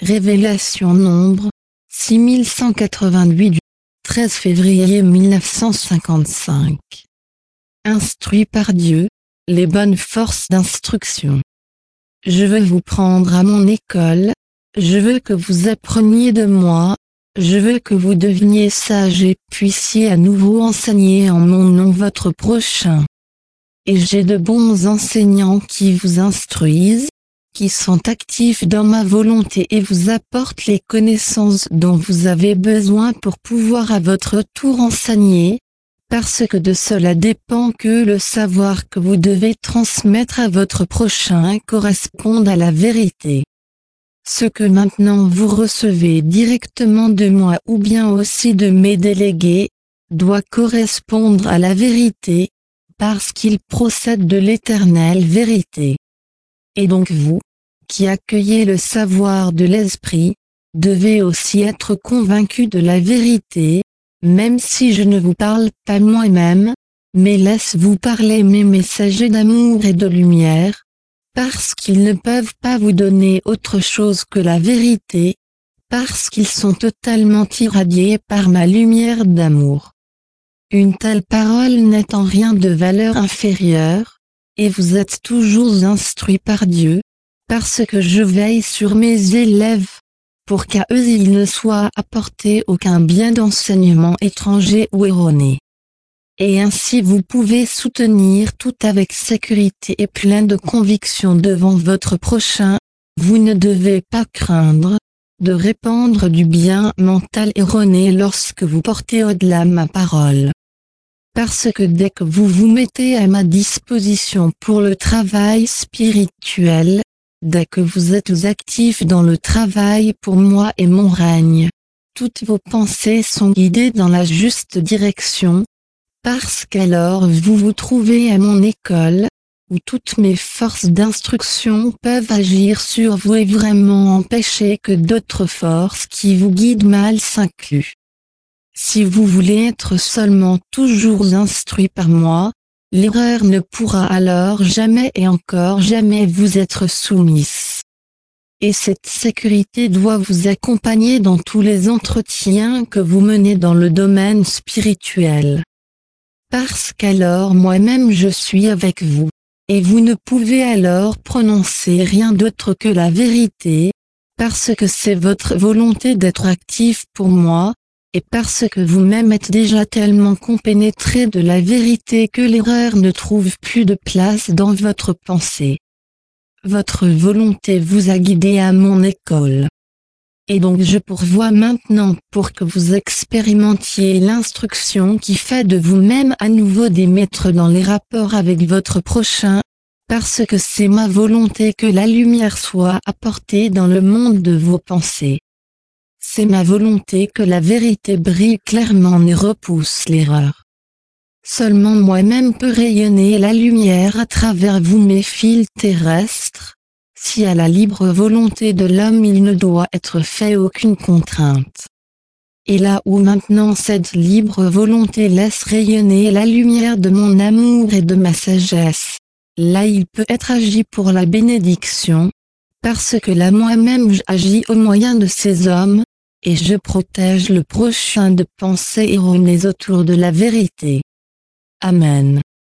Révélation Nombre 6188 du 13 février 1955. Instruit par Dieu, les bonnes forces d'instruction. Je veux vous prendre à mon école, je veux que vous appreniez de moi, je veux que vous deveniez sages et puissiez à nouveau enseigner en mon nom votre prochain. Et j'ai de bons enseignants qui vous instruisent, qui sont actifs dans ma volonté et vous apportent les connaissances dont vous avez besoin pour pouvoir à votre tour enseigner, parce que de cela dépend que le savoir que vous devez transmettre à votre prochain corresponde à la vérité. Ce que maintenant vous recevez directement de moi ou bien aussi de mes délégués, doit correspondre à la vérité, parce qu'il procède de l'éternelle vérité. Et donc vous, qui accueillez le savoir de l'Esprit, devez aussi être convaincus de la vérité, même si je ne vous parle pas moi-même, mais laisse-vous parler mes messagers d'amour et de lumière, parce qu'ils ne peuvent pas vous donner autre chose que la vérité, parce qu'ils sont totalement irradiés par ma lumière d'amour. Une telle parole n'est en rien de valeur inférieure, et vous êtes toujours instruits par Dieu, parce que je veille sur mes élèves, pour qu'à eux il ne soit apporté aucun bien d'enseignement étranger ou erroné. Et ainsi vous pouvez soutenir tout avec sécurité et plein de conviction devant votre prochain, vous ne devez pas craindre de répandre du bien mental erroné lorsque vous portez au-delà ma parole. Parce que dès que vous vous mettez à ma disposition pour le travail spirituel, dès que vous êtes actifs dans le travail pour moi et mon règne, toutes vos pensées sont guidées dans la juste direction, parce qu'alors vous vous trouvez à mon école, où toutes mes forces d'instruction peuvent agir sur vous et vraiment empêcher que d'autres forces qui vous guident mal s'incluent. Si vous voulez être seulement toujours instruit par moi, l'erreur ne pourra alors jamais et encore jamais vous être soumise. Et cette sécurité doit vous accompagner dans tous les entretiens que vous menez dans le domaine spirituel. Parce qu'alors moi-même je suis avec vous, et vous ne pouvez alors prononcer rien d'autre que la vérité, parce que c'est votre volonté d'être actif pour moi, et parce que vous-même êtes déjà tellement compénétré de la vérité que l'erreur ne trouve plus de place dans votre pensée. Votre volonté vous a guidé à mon école. Et donc je pourvois maintenant pour que vous expérimentiez l'instruction qui fait de vous-même à nouveau des maîtres dans les rapports avec votre prochain, parce que c'est ma volonté que la lumière soit apportée dans le monde de vos pensées. C'est ma volonté que la vérité brille clairement et repousse l'erreur. Seulement moi-même peux rayonner la lumière à travers vous mes fils terrestres. Si à la libre volonté de l'homme il ne doit être fait aucune contrainte. Et là où maintenant cette libre volonté laisse rayonner la lumière de mon amour et de ma sagesse, là il peut être agi pour la bénédiction, parce que là moi-même j'agis au moyen de ces hommes, et je protège le prochain de pensées erronées autour de la vérité. Amen.